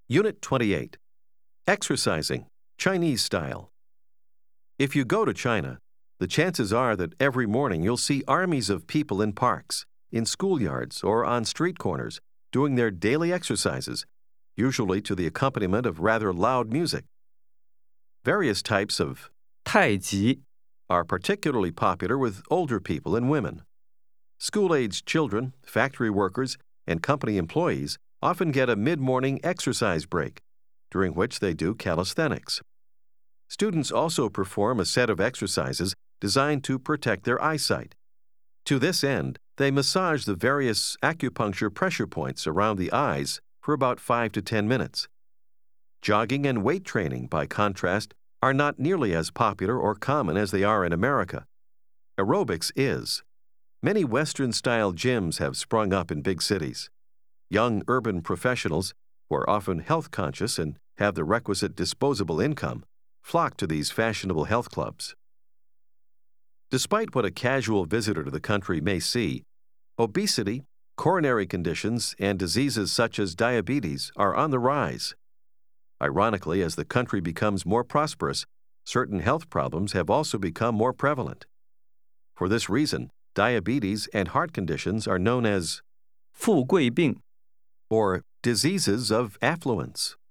Unit 28. Exercising, Chinese style. If you go to China, the chances are that every morning you'll see armies of people in parks, in schoolyards, or on street corners doing their daily exercises, usually to the accompaniment of rather loud music. Various types of 太极 are particularly popular with older people and women. School-aged children, factory workers, and company employees often get a mid-morning exercise break, during which they do calisthenics. Students also perform a set of exercises designed to protect their eyesight. To this end, they massage the various acupuncture pressure points around the eyes for about 5 to 10 minutes. Jogging and weight training, by contrast, are not nearly as popular or common as they are in America. Aerobics is. Many Western-style gyms have sprung up in big cities. Young urban professionals, who are often health-conscious and have the requisite disposable income, flock to these fashionable health clubs. Despite what a casual visitor to the country may see, obesity, coronary conditions, and diseases such as diabetes are on the rise. Ironically, as the country becomes more prosperous, certain health problems have also become more prevalent. For this reason, diabetes and heart conditions are known as 富贵病 or diseases of affluence.